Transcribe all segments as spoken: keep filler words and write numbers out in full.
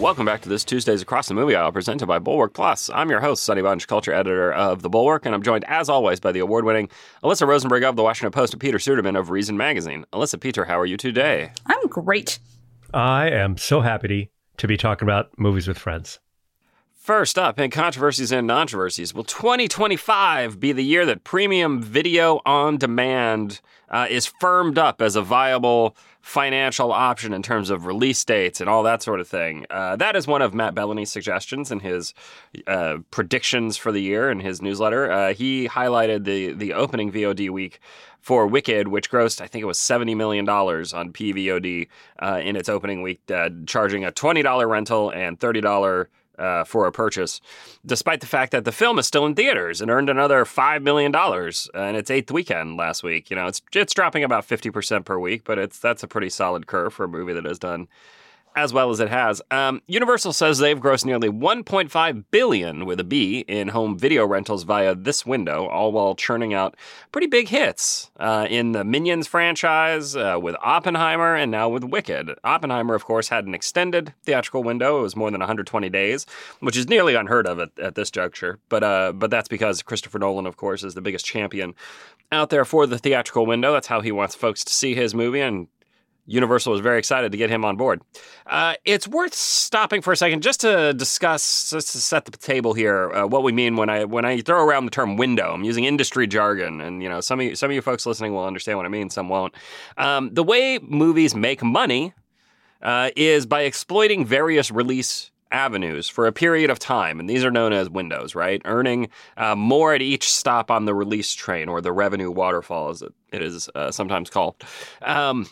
welcome back to this Tuesdays Across the Movie Aisle presented by Bulwark Plus. I'm your host, Sonny Bunch, culture editor of The Bulwark, and I'm joined, as always, by the award-winning Alyssa Rosenberg of The Washington Post and Peter Suderman of Reason Magazine. Alyssa, Peter, how are you today? I'm great. I am so happy to be talking about movies with friends. First up, in controversies and controversies, will twenty twenty-five be the year that premium video on demand uh, is firmed up as a viable financial option in terms of release dates and all that sort of thing? Uh, that is one of Matt Bellany's suggestions in his uh, predictions for the year in his newsletter. Uh, he highlighted the the opening V O D week for Wicked, which grossed, I think it was seventy million dollars on P V O D uh, in its opening week, uh, charging a twenty dollars rental and thirty dollars Uh, for a purchase, despite the fact that the film is still in theaters and earned another five million dollars in its eighth weekend last week. You know, it's it's dropping about fifty percent per week, but it's that's a pretty solid curve for a movie that has done as well as it has. Um, Universal says they've grossed nearly one point five billion dollars with a B in home video rentals via this window, all while churning out pretty big hits uh, in the Minions franchise, uh, with Oppenheimer, and now with Wicked. Oppenheimer, of course, had an extended theatrical window. It was more than one hundred twenty days, which is nearly unheard of at, at this juncture. But uh, but that's because Christopher Nolan, of course, is the biggest champion out there for the theatrical window. That's how he wants folks to see his movie, and Universal was very excited to get him on board. Uh, it's worth stopping for a second just to discuss, just to set the table here, uh, what we mean when I when I throw around the term window. I'm using industry jargon, and you know some of you, some of you folks listening will understand what I mean, some won't. Um, the way movies make money uh, is by exploiting various release avenues for a period of time, and these are known as windows, right? Earning uh, more at each stop on the release train, or the revenue waterfall, as it, it is uh, sometimes called. Um,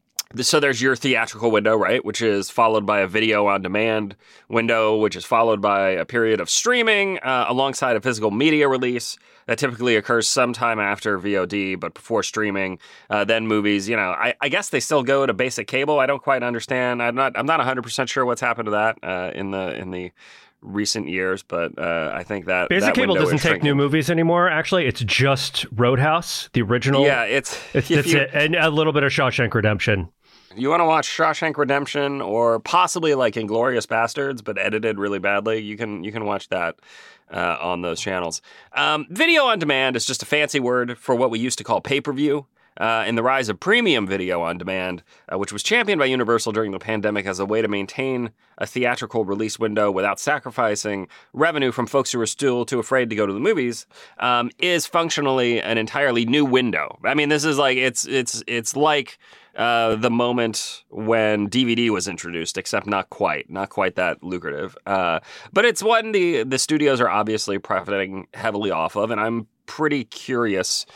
So there's your theatrical window, right, which is followed by a video on demand window, which is followed by a period of streaming uh, alongside a physical media release that typically occurs sometime after V O D, but before streaming. Uh, then movies, you know, I, I guess they still go to basic cable. I don't quite understand. I'm not I'm not one hundred percent sure what's happened to that uh, in the in the recent years, but uh, I think that Basic that cable doesn't take shrinking. new movies anymore. Actually, it's just Roadhouse, the original. Yeah, it's it's, if it's you, it, and a little bit of Shawshank Redemption. You want to watch Shawshank Redemption or possibly like Inglourious Bastards, but edited really badly, you can you can watch that uh, on those channels. Um, video on demand is just a fancy word for what we used to call pay-per-view. Uh, and the rise of premium video on demand, uh, which was championed by Universal during the pandemic as a way to maintain a theatrical release window without sacrificing revenue from folks who are still too afraid to go to the movies, um, is functionally an entirely new window. I mean, this is like, it's it's it's like uh, the moment when D V D was introduced, except not quite, not quite that lucrative. Uh, but it's one the, the studios are obviously profiting heavily off of, and I'm pretty curious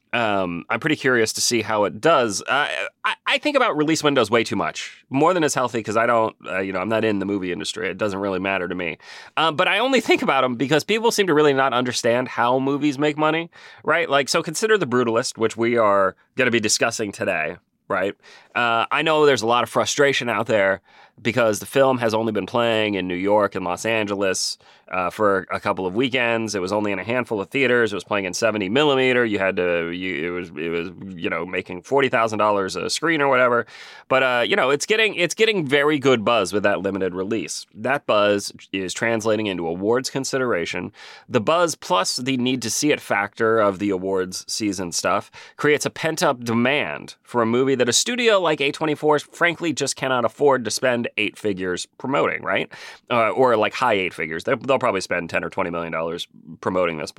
Um, I'm pretty curious to see how it does. Uh, I, I think about release windows way too much, more than is healthy, because I don't, uh, you know, I'm not in the movie industry. It doesn't really matter to me. Um, but I only think about them because people seem to really not understand how movies make money, right? Like, so consider The Brutalist, which we are going to be discussing today, right? Uh, I know there's a lot of frustration out there because the film has only been playing in New York and Los Angeles uh, for a couple of weekends. It was only in a handful of theaters. It was playing in seventy millimeter. You had to, you, it was, it was, you know, making forty thousand dollars a screen or whatever. But, uh, you know, it's getting, it's getting very good buzz with that limited release. That buzz is translating into awards consideration. The buzz plus the need to see it factor of the awards season stuff creates a pent up demand for a movie that a studio like A twenty-four frankly just cannot afford to spend eight figures promoting, right? Uh, or like high eight figures. They'll, they'll probably spend ten or twenty million dollars promoting this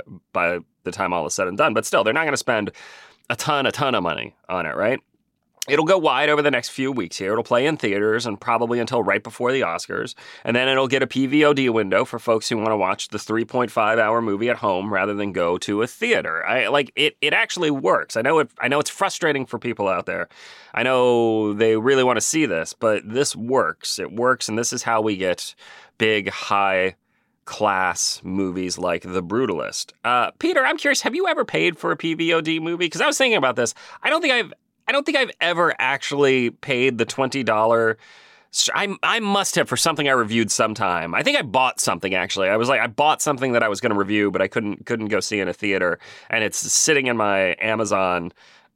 by the time all is said and done. But still, they're not going to spend a ton, a ton of money on it, right? It'll go wide over the next few weeks here. It'll play in theaters and probably until right before the Oscars. And then it'll get a P V O D window for folks who want to watch the three point five hour movie at home rather than go to a theater. I like it. It actually works. I know it. I know it's frustrating for people out there. I know they really want to see this, but this works. It works, and this is how we get big, high class movies like The Brutalist. Uh, Peter, I'm curious. Have you ever paid for a P V O D movie? Because I was thinking about this. I don't think I've. I don't think I've ever actually paid the twenty dollars. I, I must have for something I reviewed sometime. I think I bought something, actually. I was like, I bought something that I was going to review, but I couldn't couldn't go see in a theater. And it's sitting in my Amazon,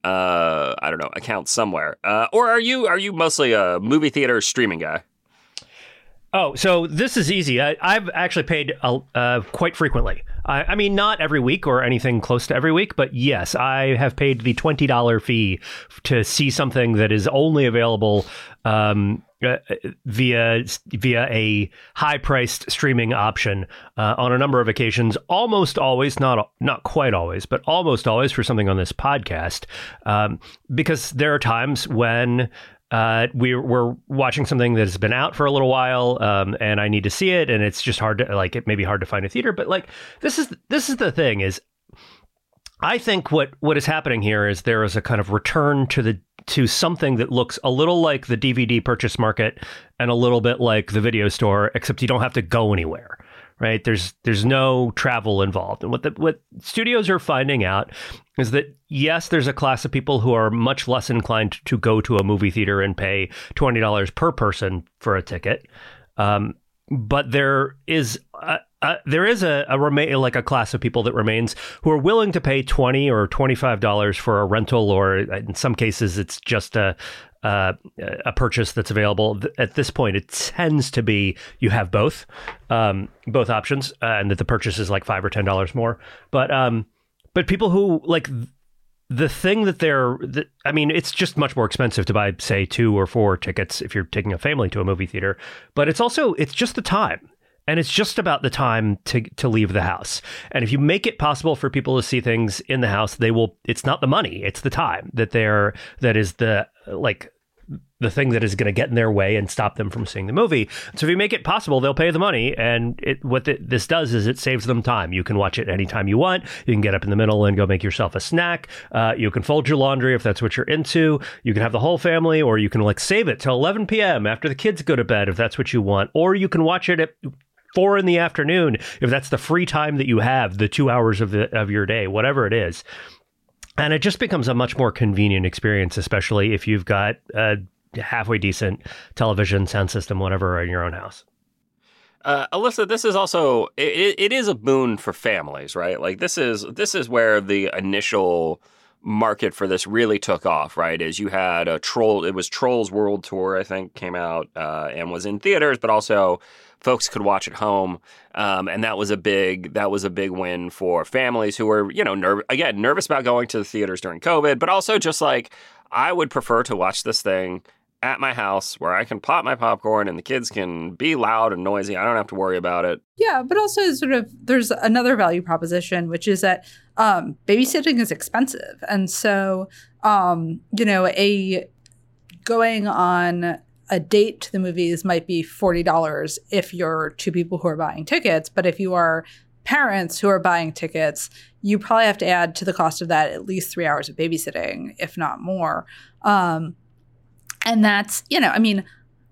uh, I don't know, account somewhere. Uh, or are you are you mostly a movie theater streaming guy? Oh, so this is easy. I, I've actually paid uh, quite frequently. I, I mean, not every week or anything close to every week, but yes, I have paid the twenty dollars fee to see something that is only available um, uh, via via a high-priced streaming option uh, on a number of occasions. Almost always, not not quite always, but almost always for something on this podcast, um, because there are times when Uh, we, we're watching something that has been out for a little while, um, and I need to see it, and it's just hard to, like, it may be hard to find a theater, but, like, this is this is the thing, is I think what, what is happening here is there is a kind of return to the to something that looks a little like the D V D purchase market and a little bit like the video store, except you don't have to go anywhere. Right. There's there's no travel involved. And what the, what studios are finding out is that, yes, there's a class of people who are much less inclined to go to a movie theater and pay twenty dollars per person for a ticket. Um, but there is a, a, there is a, a remain like a class of people that remains who are willing to pay twenty or twenty-five dollars for a rental, or in some cases, it's just a Uh, a purchase that's available. At this point, it tends to be you have both, um, both options, uh, and that the purchase is like five or ten dollars more. But um, but people who like the thing that they're, that, I mean, it's just much more expensive to buy, say, two or four tickets if you're taking a family to a movie theater. But it's also it's just the time. And it's just about the time to to leave the house. And if you make it possible for people to see things in the house, they will. It's not the money; it's the time that they're that is the like the thing that is going to get in their way and stop them from seeing the movie. So if you make it possible, they'll pay the money. And it, what the, this does is it saves them time. You can watch it anytime you want. You can get up in the middle and go make yourself a snack. Uh, you can fold your laundry if that's what you're into. You can have the whole family, or you can like save it till eleven p.m. after the kids go to bed if that's what you want. Or you can watch it at four in the afternoon if that's the free time that you have, the two hours of the of your day, whatever it is. And it just becomes a much more convenient experience, especially if you've got a halfway decent television, sound system, whatever, in your own house. Uh, Alyssa, this is also, it, it is a boon for families, right? Like this is this is where the initial market for this really took off, right? Is you had a Troll, it was Trolls World Tour, I think, came out uh, and was in theaters, but also folks could watch at home, um, and that was a big that was a big win for families who were, you know, nerv- again nervous about going to the theaters during COVID, but also just like, I would prefer to watch this thing at my house where I can pop my popcorn and the kids can be loud and noisy. I don't have to worry about it. Yeah, but also sort of there's another value proposition, which is that um, babysitting is expensive, and so um, you know, a going on a date to the movies might be forty dollars if you're two people who are buying tickets. But if you are parents who are buying tickets, you probably have to add to the cost of that at least three hours of babysitting, if not more. Um, and that's, you know, I mean,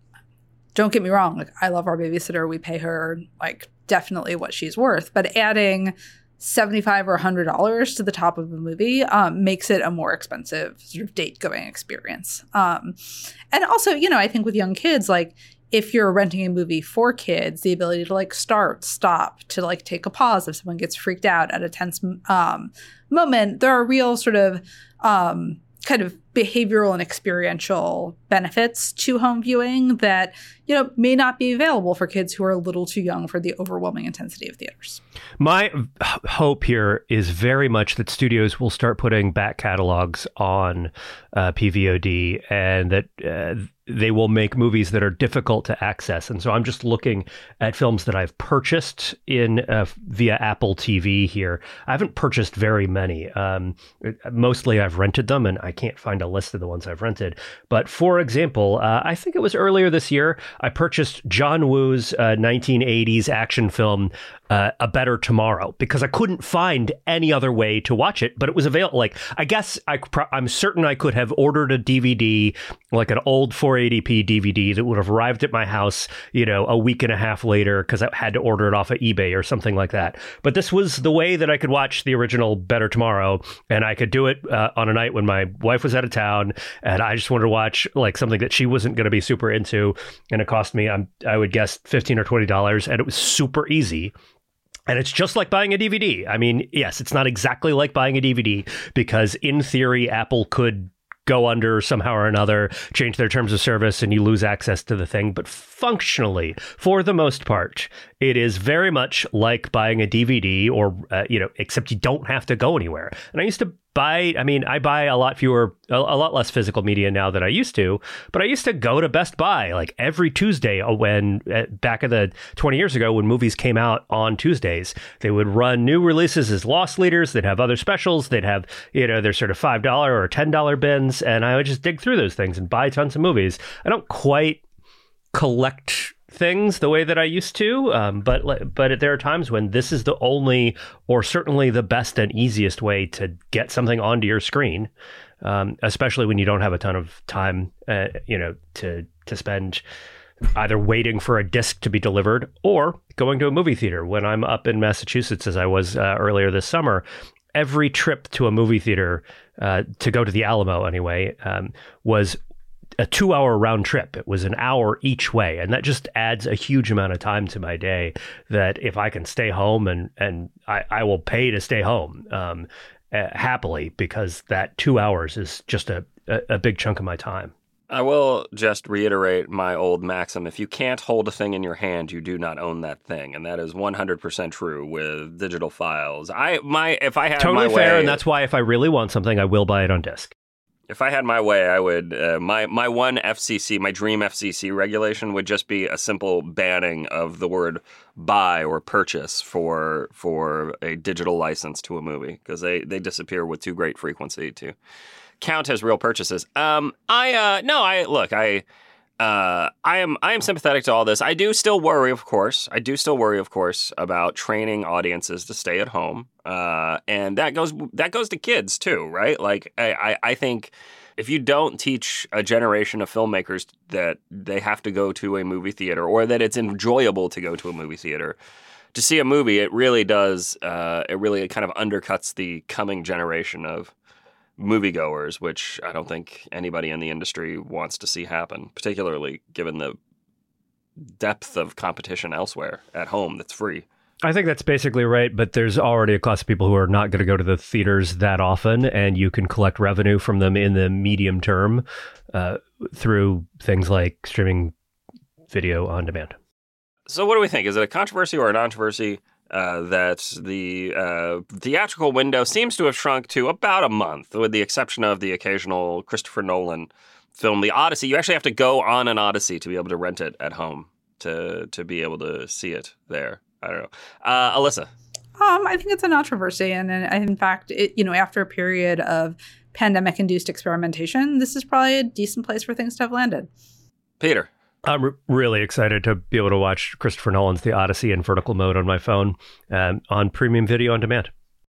don't get me wrong. Like, I love our babysitter. We pay her like definitely what she's worth. But adding seventy-five dollars or one hundred dollars to the top of a movie um, makes it a more expensive sort of date-going experience. Um, and also, you know, I think with young kids, like if you're renting a movie for kids, the ability to like start, stop, to like take a pause if someone gets freaked out at a tense um, moment, there are real sort of um, kind of behavioral and experiential benefits to home viewing that, you know, may not be available for kids who are a little too young for the overwhelming intensity of theaters. My hope here is very much that studios will start putting back catalogs on uh, P V O D, and that uh, they will make movies that are difficult to access. And so I'm just looking at films that I've purchased in uh, via Apple T V here. I haven't purchased very many. Um, mostly I've rented them, and I can't find a list of the ones I've rented. But for example, uh, I think it was earlier this year, I purchased John Woo's uh, nineteen eighties action film, uh, A Better Tomorrow, because I couldn't find any other way to watch it, but it was available. Like, I guess I, I'm certain I could have ordered a D V D, like an old four eighty p D V D that would have arrived at my house, you know, a week and a half later, because I had to order it off of eBay or something like that. But this was the way that I could watch the original Better Tomorrow, and I could do it uh, on a night when my wife was out of town, and I just wanted to watch like something that she wasn't going to be super into, and it cost me, I'm, I would guess, fifteen or twenty dollars, and it was super easy. And it's just like buying a D V D. I mean, yes, it's not exactly like buying a D V D, because in theory, Apple could go under somehow or another, change their terms of service, and you lose access to the thing. But functionally, for the most part, it is very much like buying a D V D or, uh, you know, except you don't have to go anywhere. And I used to buy, I mean, I buy a lot fewer, a, a lot less physical media now than I used to, but I used to go to Best Buy like every Tuesday when, uh, back in the twenty years ago when movies came out on Tuesdays, they would run new releases as loss leaders. They'd have other specials. They'd have, you know, their sort of five dollars or ten dollars bins. And I would just dig through those things and buy tons of movies. I don't quite collect things the way that I used to, um, but but there are times when this is the only, or certainly the best and easiest way to get something onto your screen, um, especially when you don't have a ton of time, uh, you know, to to spend either waiting for a disc to be delivered or going to a movie theater. When I'm up in Massachusetts, as I was uh, earlier this summer, every trip to a movie theater, uh, to go to the Alamo anyway, um, was a two hour round trip. It was an hour each way. And that just adds a huge amount of time to my day that if I can stay home and, and I, I will pay to stay home um, uh, happily, because that two hours is just a, a, a big chunk of my time. I will just reiterate my old maxim. If you can't hold a thing in your hand, you do not own that thing. And that is one hundred percent true with digital files. I my If I had totally my fair, way, and that's why if I really want something, I will buy it on disc. If I had my way, I would, uh, my, my one F C C, my dream F C C regulation would just be a simple banning of the word buy or purchase for for a digital license to a movie, because they, they disappear with too great frequency to count as real purchases. Um, I, uh, no, I, look, I, uh, I am, I am sympathetic to all this. I do still worry, of course, I do still worry, of course, about training audiences to stay at home. Uh, and that goes, that goes to kids too, right? Like, I, I, I think if you don't teach a generation of filmmakers that they have to go to a movie theater, or that it's enjoyable to go to a movie theater to see a movie, it really does, uh, it really kind of undercuts the coming generation of moviegoers, which I don't think anybody in the industry wants to see happen, particularly given the depth of competition elsewhere at home that's free. I think that's basically right, but there's already a class of people who are not going to go to the theaters that often, and you can collect revenue from them in the medium term uh, through things like streaming video on demand. So what do we think? Is it a controversy or a controversy uh, that the uh, theatrical window seems to have shrunk to about a month, with the exception of the occasional Christopher Nolan film, The Odyssey? You actually have to go on an Odyssey to be able to rent it at home, to to be able to see it there. I don't know. Uh, Alyssa? Um, I think it's a controversy. And, and in fact, it, you know, after a period of pandemic-induced experimentation, this is probably a decent place for things to have landed. Peter? I'm r- really excited to be able to watch Christopher Nolan's The Odyssey in vertical mode on my phone um, on premium video on demand.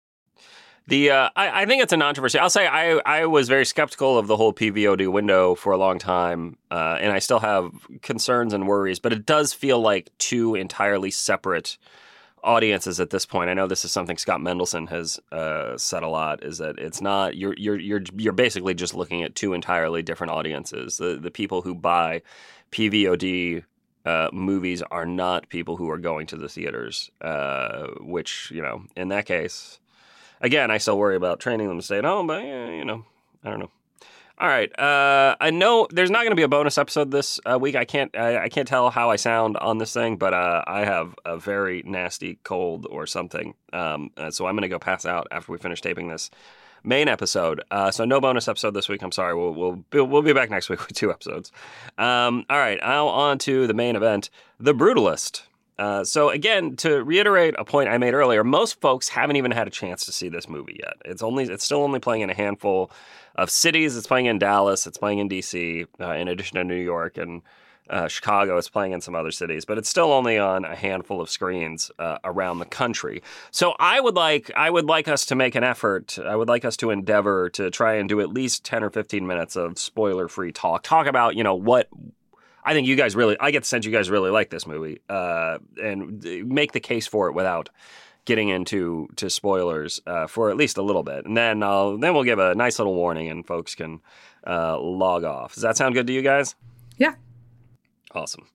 The uh, I, I think it's a controversy. I'll say I, I was very skeptical of the whole P V O D window for a long time, uh, and I still have concerns and worries, but it does feel like two entirely separate audiences at this point. I know this is something Scott Mendelson has uh, said a lot, is that it's not, you're you're you're you're basically just looking at two entirely different audiences. The the people who buy P V O D uh, movies are not people who are going to the theaters, uh, which, you know, in that case, again, I still worry about training them to stay at home, but, you know, I don't know. All right. Uh, I know there's not going to be a bonus episode this uh, week. I can't I, I can't tell how I sound on this thing, but uh, I have a very nasty cold or something. Um, uh, so I'm going to go pass out after we finish taping this main episode. Uh, so no bonus episode this week. I'm sorry. We'll we'll be, we'll be back next week with two episodes. Um, all right. Now on to the main event, The Brutalist. Uh, so again, to reiterate a point I made earlier, most folks haven't even had a chance to see this movie yet. It's only it's still only playing in a handful of cities. It's playing in Dallas. It's playing in D C, uh, in addition to New York and uh, Chicago. It's playing in some other cities, but it's still only on a handful of screens uh, around the country. So I would like I would like us to make an effort. I would like us to endeavor to try and do at least ten or fifteen minutes of spoiler-free talk. Talk about, you know, what. I think you guys really, I get the sense you guys really like this movie, uh, and make the case for it without getting into to spoilers uh, for at least a little bit. And then I'll, then we'll give a nice little warning and folks can uh, log off. Does that sound good to you guys? Yeah. Awesome.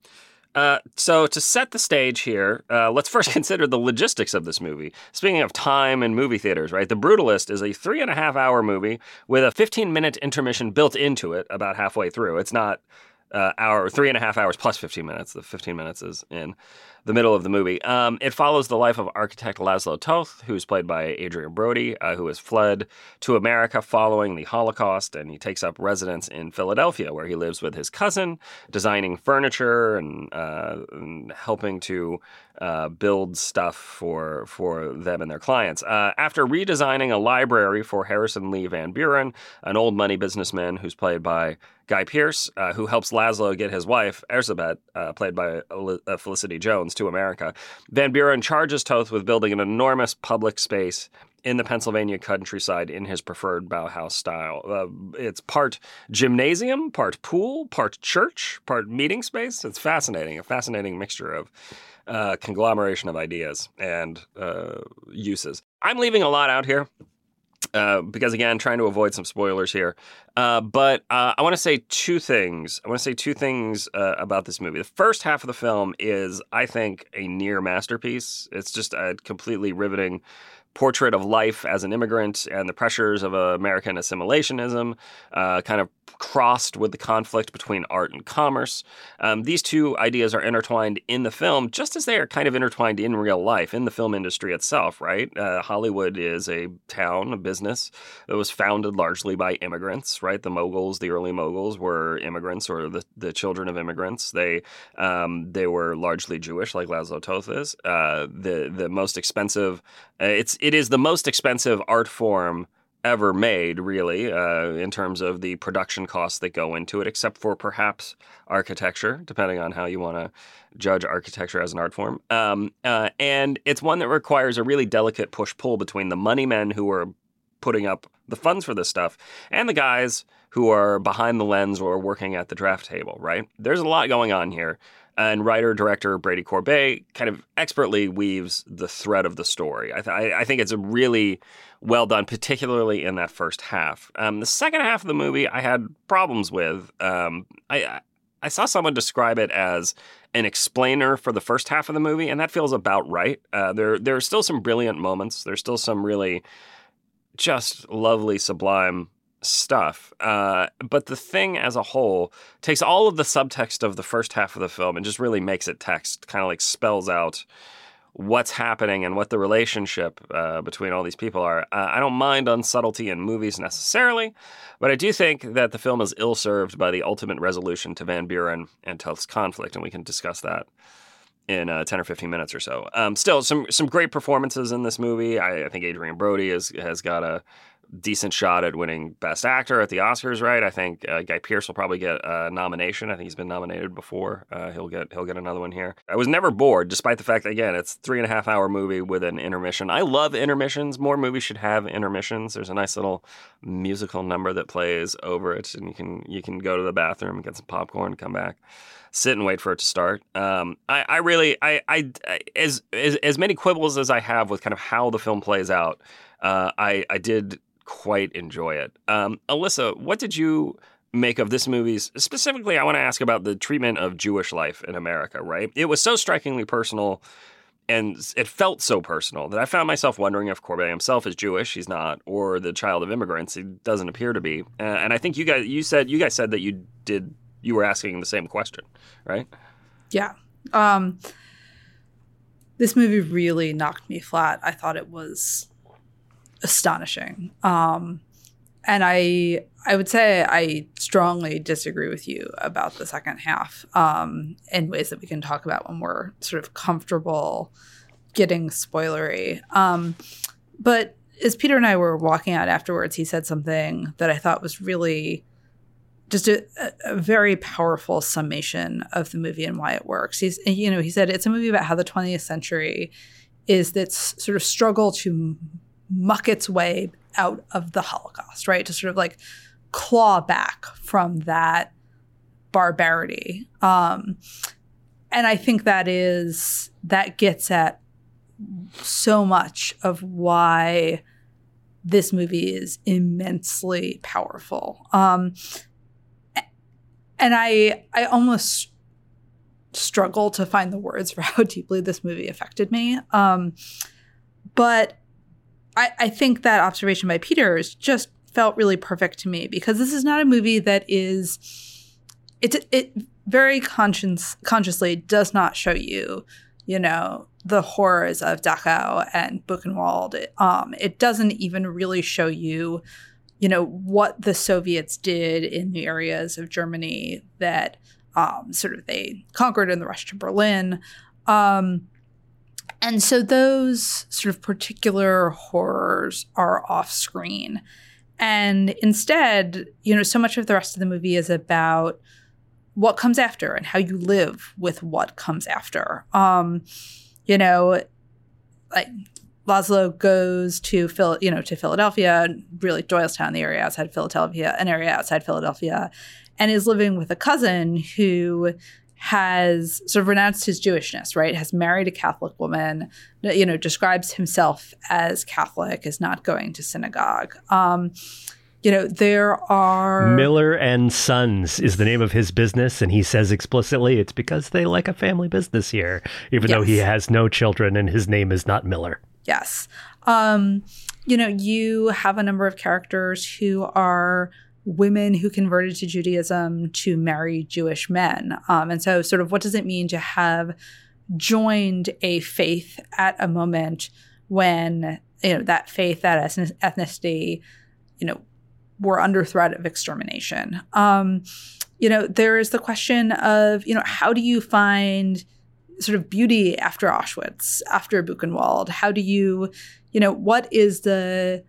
Uh, so to set the stage here, uh, let's first consider the logistics of this movie. Speaking of time and movie theaters, right? The Brutalist is a three and a half hour movie with a fifteen minute intermission built into it about halfway through. It's not uh, hour, three and a half hours plus fifteen minutes. The fifteen minutes is in the middle of the movie. Um, it follows the life of architect Laszlo Toth, who's played by Adrian Brody, uh, who has fled to America following the Holocaust, and he takes up residence in Philadelphia, where he lives with his cousin, designing furniture and, uh, and helping to uh, build stuff for for them and their clients. Uh, after redesigning a library for Harrison Lee Van Buren, an old money businessman who's played by Guy Pearce, uh, who helps Laszlo get his wife, Erzsébet, uh, played by uh, Felicity Jones, to America, Van Buren charges Toth with building an enormous public space in the Pennsylvania countryside in his preferred Bauhaus style. Uh, it's part gymnasium, part pool, part church, part meeting space. It's fascinating, a fascinating mixture of uh, conglomeration of ideas and uh, uses. I'm leaving a lot out here. Uh, because, again, trying to avoid some spoilers here. Uh, but uh, I want to say two things. I want to say two things uh, about this movie. The first half of the film is, I think, a near masterpiece. It's just a completely riveting portrait of life as an immigrant and the pressures of uh, American assimilationism, uh, kind of crossed with the conflict between art and commerce. Um, these two ideas are intertwined in the film, just as they are kind of intertwined in real life, in the film industry itself, right? Uh, Hollywood is a town, a business that was founded largely by immigrants, right? The moguls, the early moguls, were immigrants or the, the children of immigrants. They um, they were largely Jewish, like Laszlo Toth is. Uh, the the most expensive, uh, it's it is the most expensive art form ever made, really, uh, in terms of the production costs that go into it, except for perhaps architecture, depending on how you want to judge architecture as an art form. Um, uh, and it's one that requires a really delicate push-pull between the money men who are putting up the funds for this stuff and the guys who are behind the lens or working at the draft table, right? There's a lot going on here. And writer-director Brady Corbet kind of expertly weaves the thread of the story. I, th- I think it's a really well done, particularly in that first half. Um, the second half of the movie I had problems with. Um, I, I saw someone describe it as an explainer for the first half of the movie, and that feels about right. Uh, there, there are still some brilliant moments. There's still some really just lovely, sublime stuff. Uh, but the thing as a whole takes all of the subtext of the first half of the film and just really makes it text, kind of like spells out what's happening and what the relationship uh, between all these people are. Uh, I don't mind unsubtlety in movies necessarily, but I do think that the film is ill-served by the ultimate resolution to Van Buren and Toth's conflict, and we can discuss that in uh, ten or fifteen minutes or so. Um, still, some some great performances in this movie. I, I think Adrian Brody has, has got a decent shot at winning Best Actor at the Oscars, right? I think uh, Guy Pearce will probably get a nomination. I think he's been nominated before. Uh, he'll get he'll get another one here. I was never bored, despite the fact that, again, it's a three and a half hour movie with an intermission. I love intermissions. More movies should have intermissions. There's a nice little musical number that plays over it, and you can you can go to the bathroom, get some popcorn, come back, sit and wait for it to start. Um, I, I really, I, I, as, as as many quibbles as I have with kind of how the film plays out, uh, I, I did quite enjoy it. Um, Alyssa, what did you make of this movie's, specifically, I want to ask about the treatment of Jewish life in America, right? It was so strikingly personal, and it felt so personal that I found myself wondering if Corbet himself is Jewish. He's not, or the child of immigrants. He doesn't appear to be. Uh, and I think you guys, you said, you guys said that you did, you were asking the same question, right? Yeah. Um, this movie really knocked me flat. I thought it was astonishing. Um, and I I would say I strongly disagree with you about the second half um, in ways that we can talk about when we're sort of comfortable getting spoilery. Um, but as Peter and I were walking out afterwards, he said something that I thought was really just a, a very powerful summation of the movie and why it works. He's, you know, he said it's a movie about how the twentieth century is this sort of struggle to muck its way out of the Holocaust, right? To sort of like claw back from that barbarity. Um, and I think that is, that gets at so much of why this movie is immensely powerful. Um, and I, I almost struggle to find the words for how deeply this movie affected me. Um, but I, I think that observation by Peter's just felt really perfect to me, because this is not a movie that is, it, it very conscious, consciously does not show you, you know, the horrors of Dachau and Buchenwald. It, um, it doesn't even really show you, you know, what the Soviets did in the areas of Germany that um, sort of they conquered in the rush to Berlin. Um, and so those sort of particular horrors are off screen. And instead, you know, so much of the rest of the movie is about what comes after and how you live with what comes after. Um, you know, like Laszlo goes to Phil, you know, to Philadelphia, really Doylestown, the area outside Philadelphia, an area outside Philadelphia, and is living with a cousin who has sort of renounced his Jewishness, right? Has married a Catholic woman, you know, describes himself as Catholic, is not going to synagogue. Um, you know, there are... Miller and Sons is the name of his business, and he says explicitly it's because they like a family business here, even yes. though he has no children and his name is not Miller. Yes. Um, you know, you have a number of characters who are women who converted to Judaism to marry Jewish men. Um, and so sort of what does it mean to have joined a faith at a moment when, you know, that faith, that ethnicity, you know, were under threat of extermination? Um, you know, there is the question of, you know, how do you find sort of beauty after Auschwitz, after Buchenwald? How do you, you know, what is the...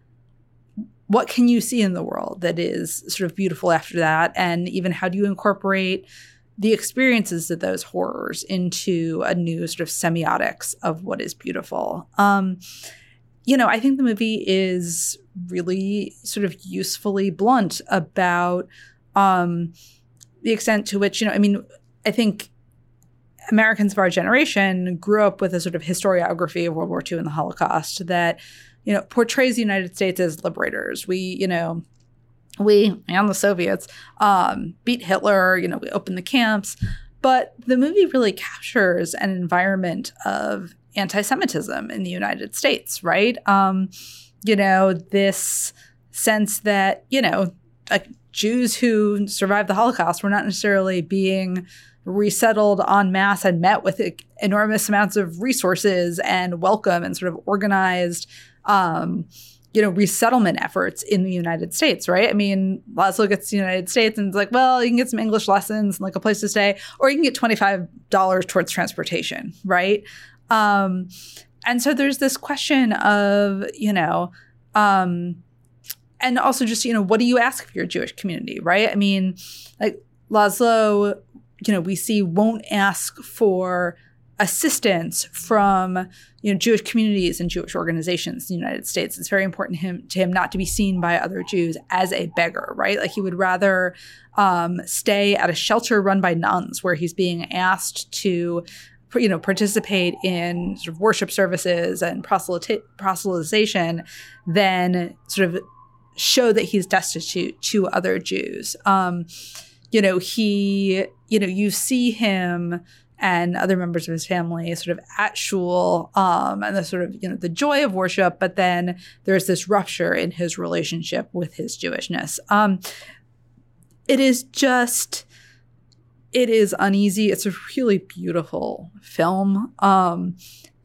what can you see in the world that is sort of beautiful after that? And even how do you incorporate the experiences of those horrors into a new sort of semiotics of what is beautiful? Um, you know, I think the movie is really sort of usefully blunt about um, the extent to which, you know, I mean, I think Americans of our generation grew up with a sort of historiography of World War Two and the Holocaust that, you know, portrays the United States as liberators. We, you know, we and the Soviets um, beat Hitler, you know, we opened the camps. But the movie really captures an environment of anti-Semitism in the United States, right? Um, you know, this sense that, you know, like Jews who survived the Holocaust were not necessarily being resettled en masse and met with enormous amounts of resources and welcome and sort of organized Um, you know, resettlement efforts in the United States, right? I mean, Laszlo gets to the United States and it's like, well, you can get some English lessons and like a place to stay, or you can get twenty-five dollars towards transportation, right? Um, and so there's this question of, you know, um, and also just, you know, what do you ask of your Jewish community, right? I mean, like Laszlo, you know, we see won't ask for assistance from, you know, Jewish communities and Jewish organizations in the United States. It's very important to him to him not to be seen by other Jews as a beggar, right? Like he would rather um, stay at a shelter run by nuns where he's being asked to, you know, participate in sort of worship services and proselyti- proselytization than sort of show that he's destitute to other Jews. Um, you know, he, you know, you see him and other members of his family sort of at shul, um, and the sort of, you know, the joy of worship, but then there's this rupture in his relationship with his Jewishness. Um, it is just, it is uneasy. It's a really beautiful film. Um,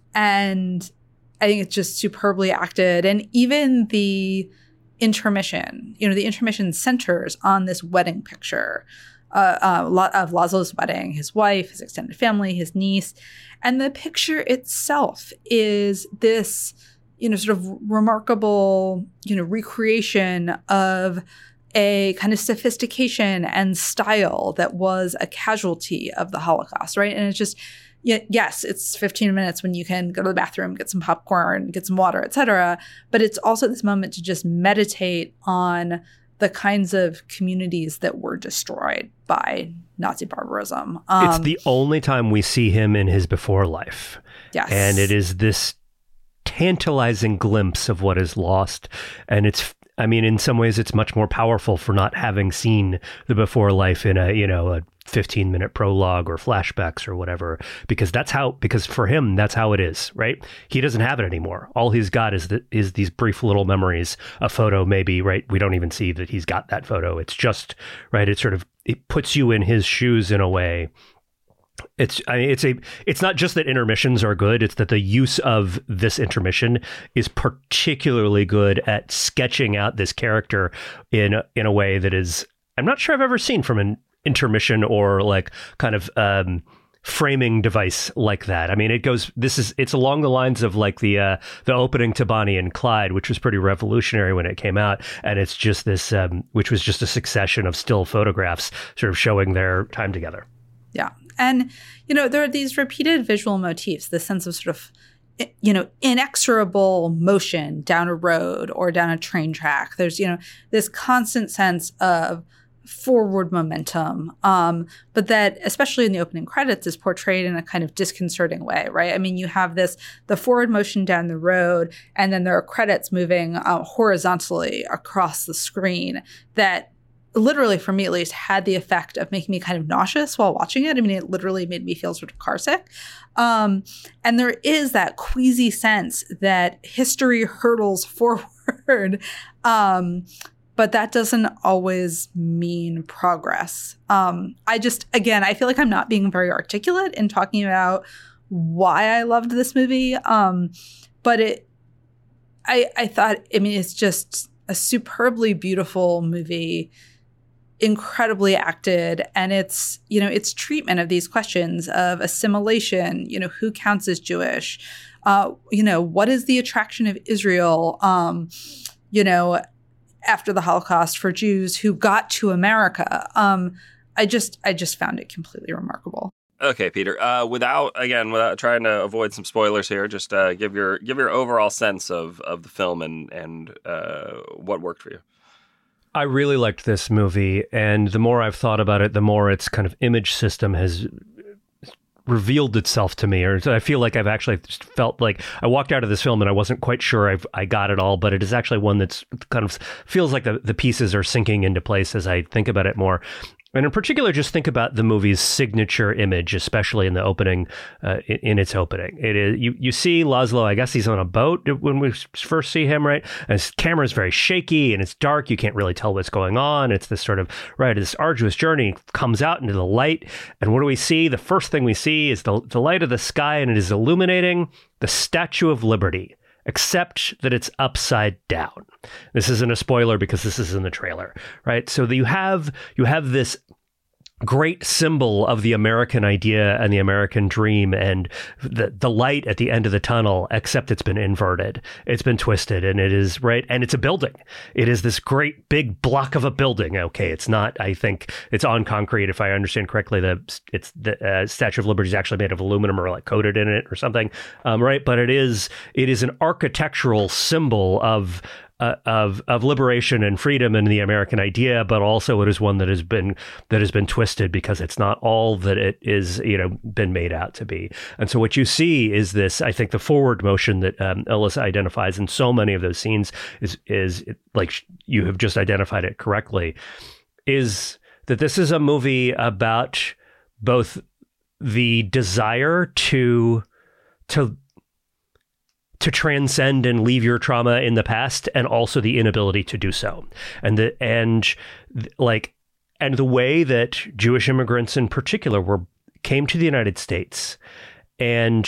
and I think it's just superbly acted. And even the intermission, you know, the intermission centers on this wedding picture. Uh, uh, a lot of Laszlo's wedding, his wife, his extended family, his niece. And the picture itself is this, you know, sort of remarkable, you know, recreation of a kind of sophistication and style that was a casualty of the Holocaust, right? And it's just, yes, it's fifteen minutes when you can go to the bathroom, get some popcorn, get some water, et cetera. But it's also this moment to just meditate on the kinds of communities that were destroyed by Nazi barbarism. Um, it's the only time we see him in his before life. Yes. And it is this tantalizing glimpse of what is lost. And it's I mean, in some ways, it's much more powerful for not having seen the before life in a, you know, a fifteen minute prologue or flashbacks or whatever, because that's how, because for him, that's how it is, right? He doesn't have it anymore. All he's got is the, is these brief little memories, a photo maybe, right? We don't even see that he's got that photo. It's just, right? It sort of, it puts you in his shoes in a way. It's I mean, it's a it's not just that intermissions are good, it's that the use of this intermission is particularly good at sketching out this character in a, in a way that is, I'm not sure I've ever seen from an intermission or like kind of um framing device like that. I mean, it goes, this is, it's along the lines of like the uh, the opening to Bonnie and Clyde, which was pretty revolutionary when it came out. And it's just this, um, which was just a succession of still photographs sort of showing their time together. Yeah. And, you know, there are these repeated visual motifs, the sense of sort of, you know, inexorable motion down a road or down a train track. There's, you know, this constant sense of forward momentum, um, but that, especially in the opening credits, is portrayed in a kind of disconcerting way, right? I mean, you have this, the forward motion down the road, and then there are credits moving uh, horizontally across the screen that literally, for me at least, had the effect of making me kind of nauseous while watching it. I mean, it literally made me feel sort of carsick. Um, and there is that queasy sense that history hurtles forward, um, but that doesn't always mean progress. Um, I just, again, I feel like I'm not being very articulate in talking about why I loved this movie. Um, but it, I, I thought, I mean, it's just a superbly beautiful movie, incredibly acted, and it's, you know, its treatment of these questions of assimilation, you know, who counts as Jewish, uh, you know, what is the attraction of Israel, um, you know, after the Holocaust for Jews who got to America. Um, I just, I just found it completely remarkable. Okay, Peter. Uh, without again, without trying to avoid some spoilers here, just uh, give your give your overall sense of of the film and and uh, what worked for you. I really liked this movie, and the more I've thought about it, the more its kind of image system has revealed itself to me, or I feel like I've actually felt like I walked out of this film and I wasn't quite sure I've, I got it all, but it is actually one that's kind of feels like the, the pieces are sinking into place as I think about it more. And in particular, just think about the movie's signature image, especially in the opening, uh, in, in its opening. It is you, you see Laszlo, I guess he's on a boat when we first see him, right? And his camera is very shaky and it's dark. You can't really tell what's going on. It's this sort of, right, this arduous journey comes out into the light. And what do we see? The first thing we see is the, the light of the sky, and it is illuminating the Statue of Liberty, except that it's upside down. This isn't a spoiler because this is in the trailer, right? So you have you have this great symbol of the American idea and the American dream and the the light at the end of the tunnel, except it's been inverted. It's been twisted, and it is, right, and it's a building. It is this great big block of a building. Okay, it's not, I think it's on concrete, if I understand correctly. The it's the uh, Statue of Liberty is actually made of aluminum or like coated in it or something, um, right? But it is it is an architectural symbol of Uh, of of liberation and freedom and the American idea, but also it is one that has been that has been twisted because it's not all that it is, you know, been made out to be. And so what you see is this, I think, the forward motion that um, Alyssa identifies in so many of those scenes is is like you have just identified it correctly, is that this is a movie about both the desire to to to transcend and leave your trauma in the past, and also the inability to do so. And the, and like, and the way that Jewish immigrants in particular were, came to the United States and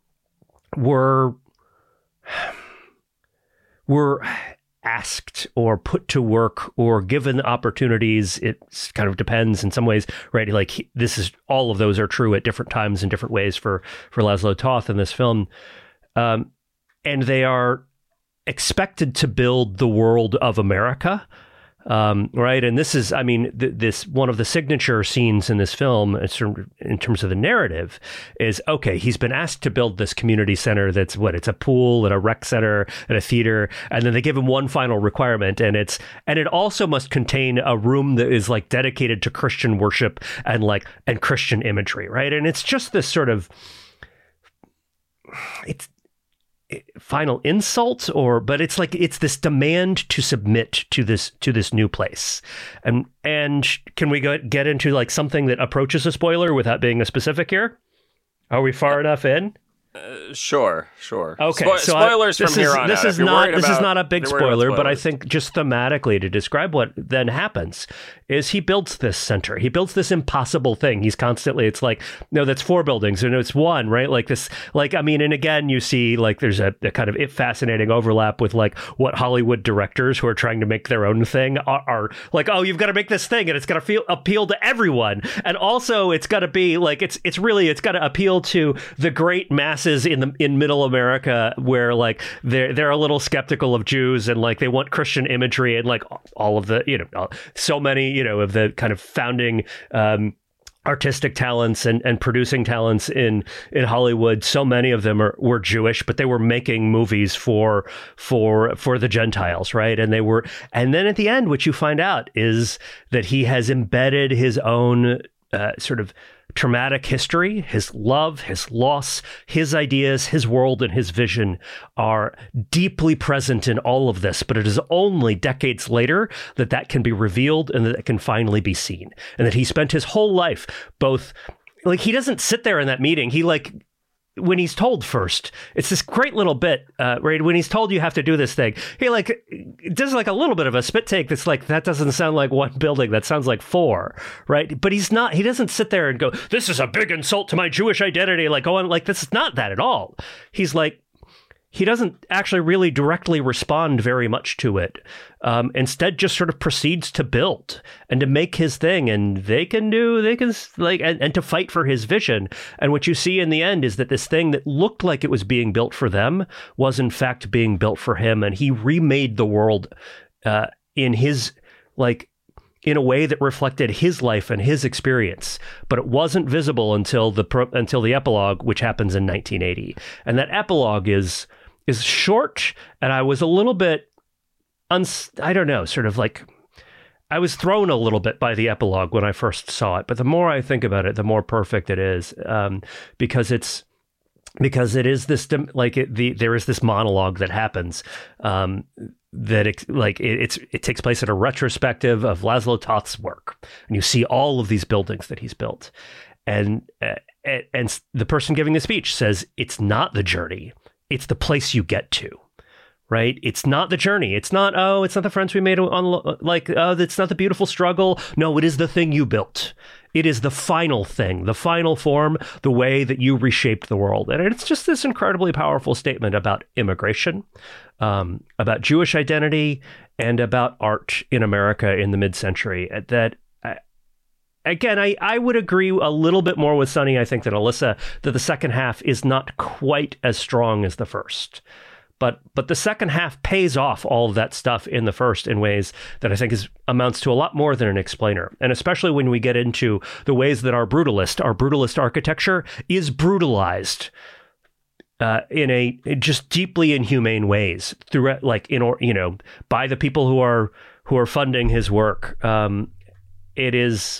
were, were asked or put to work or given opportunities. It kind of depends in some ways, right? Like he, this is, all of those are true at different times in different ways for, for Laszlo Toth in this film. Um, And they are expected to build the world of America, um, right? And this is, I mean, th- this one of the signature scenes in this film, in terms of the narrative, is, okay, he's been asked to build this community center that's what, it's a pool and a rec center and a theater, and then they give him one final requirement, and it's, and it also must contain a room that is like dedicated to Christian worship and like, and Christian imagery, right? And it's just this sort of, it's, final insult, or but it's like it's this demand to submit to this to this new place. And and can we go get into like something that approaches a spoiler without being a specific here? Are we far enough in? Uh, sure, sure. Okay, Spo- so spoilers I, from this here is, on this out. Is If you're not worried this about, is not a big if you're worried about spoiler, but I spoilers. think just thematically to describe what then happens is he builds this center. He builds this impossible thing. He's constantly, it's like, no, that's four buildings, and it's one, right? Like this, like, I mean, and again, you see like there's a, a kind of fascinating overlap with like what Hollywood directors who are trying to make their own thing are, are like, oh, you've got to make this thing and it's got to feel appeal to everyone. And also it's got to be like, it's, it's really, it's got to appeal to the great masses in the, in middle America, where like they're, they're a little skeptical of Jews and like they want Christian imagery and like all of the, you know, so many, you know, of the kind of founding, um, artistic talents and, and producing talents in, in Hollywood. So many of them are, were Jewish, but they were making movies for, for, for the Gentiles. Right. And they were, and then at the end, what you find out is that he has embedded his own, uh, sort of traumatic history, his love, his loss, his ideas, his world, and his vision are deeply present in all of this. But it is only decades later that that can be revealed and that it can finally be seen. And that he spent his whole life both, like, he doesn't sit there in that meeting. He like, when he's told first, it's this great little bit, uh, right? When he's told you have to do this thing, he like does like a little bit of a spit take that's like, that doesn't sound like one building, that sounds like four, right? But he's not, he doesn't sit there and go, this is a big insult to my Jewish identity, like, oh, like, this is not that at all. He's like, he doesn't actually really directly respond very much to it. Um, instead, just sort of proceeds to build and to make his thing. And they can do, they can like, and, and to fight for his vision. And what you see in the end is that this thing that looked like it was being built for them was in fact being built for him. And he remade the world uh, in his, like, in a way that reflected his life and his experience, but it wasn't visible until the pro- until the epilogue, which happens in nineteen eighty. And that epilogue is is short, and I was a little bit, uns- I don't know, sort of like, I was thrown a little bit by the epilogue when I first saw it, but the more I think about it, the more perfect it is, um, because it's, because it is this, like, it, the there is this monologue that happens, um, that it, like it, it's it takes place at a retrospective of Laszlo Toth's work, and you see all of these buildings that he's built, and uh, and the person giving the speech says it's not the journey, it's the place you get to, right? It's not the journey. It's not, oh, it's not the friends we made on, like, oh, it's not the beautiful struggle. No, it is the thing you built. It is the final thing, the final form, the way that you reshaped the world. And it's just this incredibly powerful statement about immigration, um, about Jewish identity, and about art in America in the mid-century. That, I, again, I, I would agree a little bit more with Sunny, I think, than Alyssa, that the second half is not quite as strong as the first. But but the second half pays off all of that stuff in the first in ways that I think is amounts to a lot more than an explainer. And especially when we get into the ways that our brutalist, our brutalist architecture is brutalized uh, in a just deeply inhumane ways through, like, in or you know, by the people who are who are funding his work. Um, it is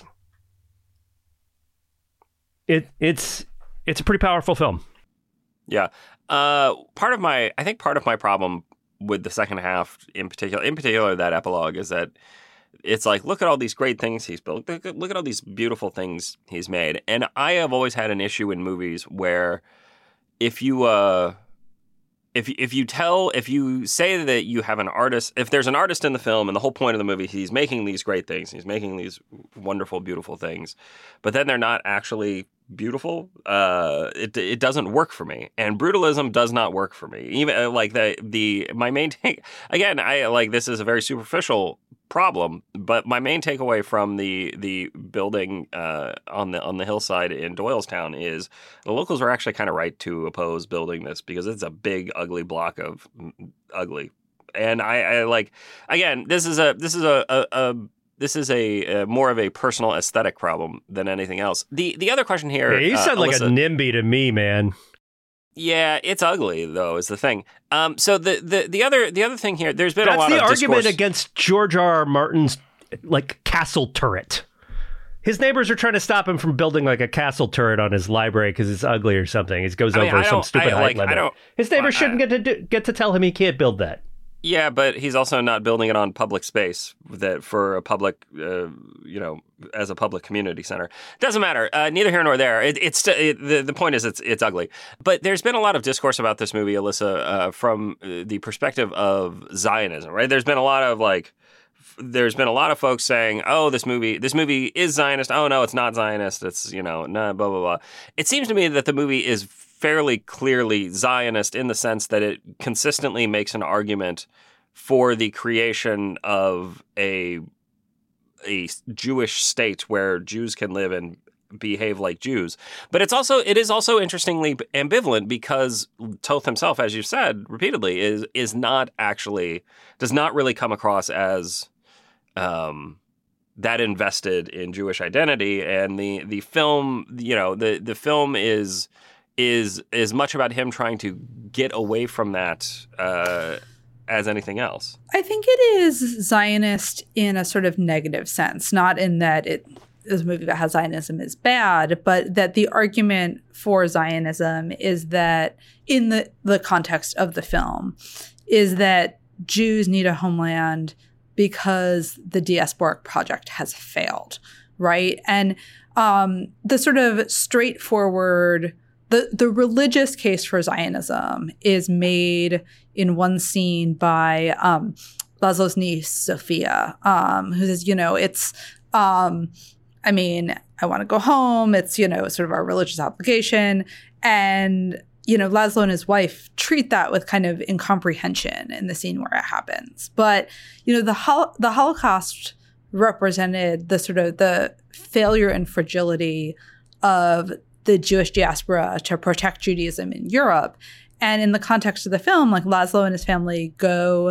it it's it's a pretty powerful film. Yeah. Uh, part of my, I think part of my problem with the second half in particular, in particular that epilogue, is that it's like, look at all these great things he's built. Look at, look at all these beautiful things he's made. And I have always had an issue in movies where if you, uh, if if you tell, if you say that you have an artist, if there's an artist in the film and the whole point of the movie, he's making these great things, he's making these wonderful, beautiful things, but then they're not actually beautiful, uh, it it doesn't work for me, and brutalism does not work for me. Even like the the my main take again, I like this is a very superficial problem, but my main takeaway from the the building uh, on the on the hillside in Doylestown is the locals are actually kind of right to oppose building this because it's a big ugly block of ugly, and I, I like again this is a this is a, a, a This is a uh, more of a personal aesthetic problem than anything else. The the other question here, yeah, you uh, sound like Alyssa, a NIMBY to me, man. Yeah, it's ugly though. Is the thing. Um, so the, the the other the other thing here, there's been That's a lot the of argument discourse against George R. R. Martin's like castle turret. His neighbors are trying to stop him from building like a castle turret on his library because it's ugly or something. He goes I mean, over I some don't- stupid I, height like, limit. I don't, His neighbors I- shouldn't get to do, get to tell him he can't build that. Yeah, but he's also not building it on public space that for a public, uh, you know, as a public community center. Doesn't matter. Uh, neither here nor there. It, it's it, the the point is it's it's ugly. But there's been a lot of discourse about this movie, Alyssa, uh, from the perspective of Zionism. Right? There's been a lot of like. There's been a lot of folks saying, "Oh, this movie, this movie is Zionist. Oh no, it's not Zionist. It's you know, nah, blah blah blah." It seems to me that the movie is fairly clearly Zionist in the sense that it consistently makes an argument for the creation of a a Jewish state where Jews can live and behave like Jews. But it's also it is also interestingly ambivalent because Toth himself, as you've said repeatedly, is is not actually does not really come across as um, that invested in Jewish identity. And the the film, you know, the the film is is is much about him trying to get away from that uh, as anything else. I think it is Zionist in a sort of negative sense, not in that it is a movie about how Zionism is bad, but that the argument for Zionism is that in the, the context of the film is that Jews need a homeland because the diasporic project has failed, right? And um, the sort of straightforward The the religious case for Zionism is made in one scene by um, Laszlo's niece, Sophia, um, who says, you know, it's, um, I mean, I want to go home. It's, you know, sort of our religious obligation. And, you know, Laszlo and his wife treat that with kind of incomprehension in the scene where it happens. But, you know, the hol- the Holocaust represented the sort of the failure and fragility of the Jewish diaspora to protect Judaism in Europe. And in the context of the film, like Laszlo and his family go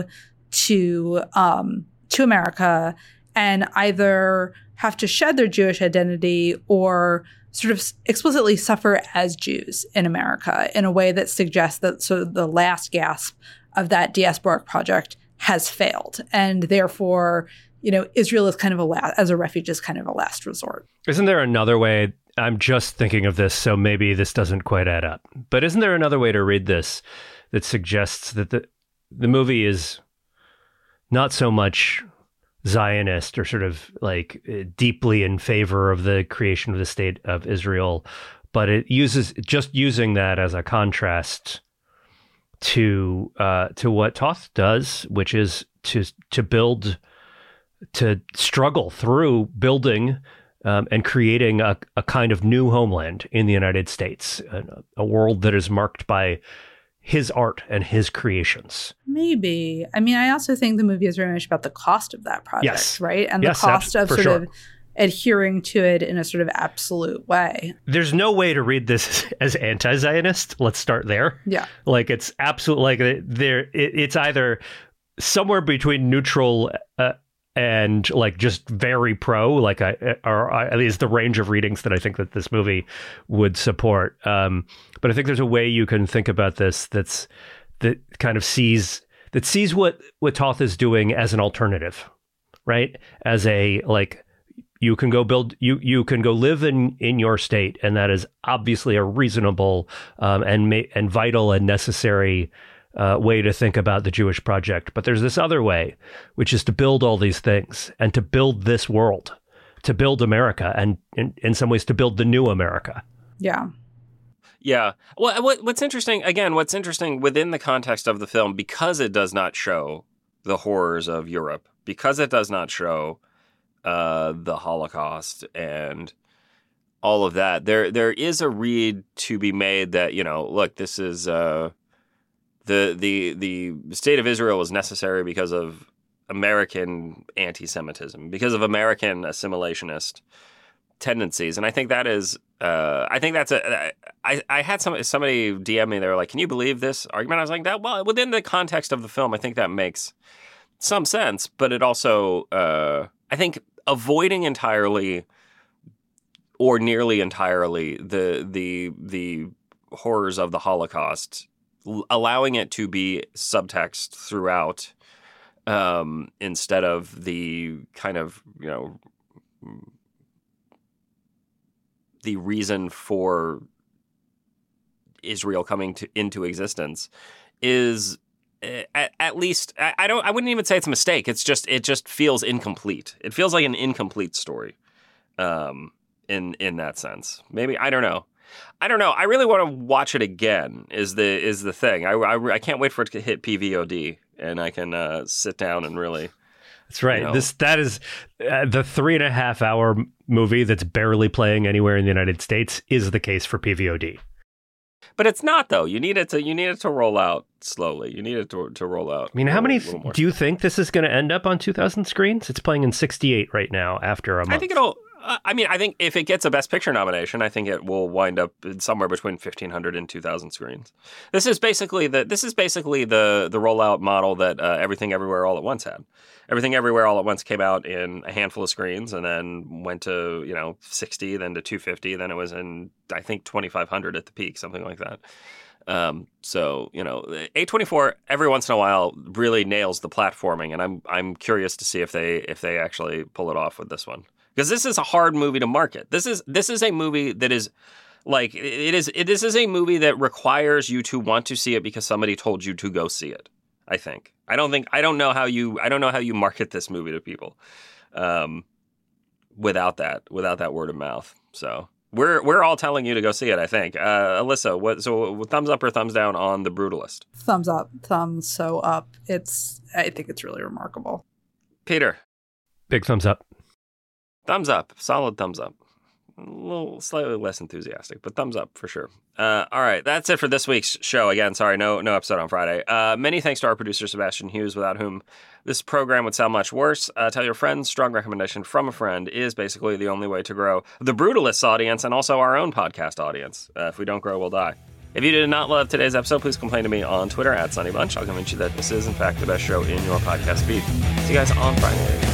to um, to America and either have to shed their Jewish identity or sort of explicitly suffer as Jews in America in a way that suggests that sort of the last gasp of that diasporic project has failed. And therefore, you know, Israel is kind of a la- as a refuge is kind of a last resort. Isn't there another way? I'm just thinking of this, so maybe this doesn't quite add up. But isn't there another way to read this that suggests that the the movie is not so much Zionist or sort of like deeply in favor of the creation of the state of Israel, but it uses just using that as a contrast to uh, to what Toth does, which is to to build, to struggle through building Um, and creating a, a kind of new homeland in the United States, a, a world that is marked by his art and his creations. Maybe. I mean, I also think the movie is very much about the cost of that project, Yes. right? And Yes, the cost abs- of for sort sure. of adhering to it in a sort of absolute way. There's no way to read this as anti-Zionist. Let's start there. Yeah. Like it's absolute. Like there, it, it's either somewhere between neutral uh, and like just very pro, like I, or at least the range of readings that I think that this movie would support. Um, but I think there's a way you can think about this that's that kind of sees that sees what what Toth is doing as an alternative, right? As a like you can go build you you can go live in in your state, and that is obviously a reasonable um, and ma- and vital and necessary Uh, way to think about the Jewish project. But there's this other way, which is to build all these things and to build this world, to build America, and in, in some ways to build the new America. Yeah. Yeah. Well, what, what's interesting, again, what's interesting within the context of the film, because it does not show the horrors of Europe, because it does not show uh, the Holocaust and all of that, there there is a read to be made that, you know, look, this is... Uh, The, the the state of Israel was necessary because of American anti-Semitism, because of American assimilationist tendencies, and I think that is, uh, I think that's a. I, I had some somebody D M me. They were like, "Can you believe this argument?" I was like, "That well, within the context of the film, I think that makes some sense, but it also, uh, I think, avoiding entirely or nearly entirely the the the horrors of the Holocaust." Allowing it to be subtext throughout um, instead of the kind of, you know, the reason for Israel coming to, into existence is at, at least I, I don't I wouldn't even say it's a mistake. It's just it just feels incomplete. It feels like an incomplete story, um, in in that sense. Maybe I don't know. I don't know. I really want to watch it again. Is the is the thing. I, I, I can't wait for it to hit P V O D and I can uh, sit down and really. That's right. You know. This that is uh, the three and a half hour movie that's barely playing anywhere in the United States is the case for P V O D. But it's not though. You need it to you need it to roll out slowly. You need it to to roll out. I mean, how many th- do you think this is going to end up on two thousand screens? It's playing in sixty-eight right now after a month. I think it'll. Uh, I mean, I think if it gets a Best Picture nomination, I think it will wind up somewhere between fifteen hundred and two thousand screens. This is basically the this is basically the the rollout model that uh, Everything Everywhere All at Once had. Everything Everywhere All at Once came out in a handful of screens and then went to, you know, sixty, then to two fifty, then it was in, I think, twenty-five hundred at the peak, something like that. Um, so, you know, A twenty-four every once in a while really nails the platforming, and I'm I'm curious to see if they if they actually pull it off with this one. Because this is a hard movie to market. This is this is a movie that is like it is it, this is a movie that requires you to want to see it because somebody told you to go see it. I think. I don't think I don't know how you I don't know how you market this movie to people um, without that without that word of mouth. So we're we're all telling you to go see it. I think. Uh, Alyssa, what so thumbs up or thumbs down on The Brutalist? Thumbs up, thumbs so up. It's I think it's really remarkable. Peter, big thumbs up. Thumbs up, solid thumbs up. A little slightly less enthusiastic, but thumbs up for sure. Uh, all right, that's it for this week's show. Again, sorry, no no episode on Friday. Uh, many thanks to our producer, Sebastian Hughes, without whom this program would sound much worse. Uh, tell your friends, strong recommendation from a friend is basically the only way to grow the Brutalists audience and also our own podcast audience. Uh, if we don't grow, we'll die. If you did not love today's episode, please complain to me on Twitter at Sunny Bunch. I'll convince you that this is, in fact, the best show in your podcast feed. See you guys on Friday.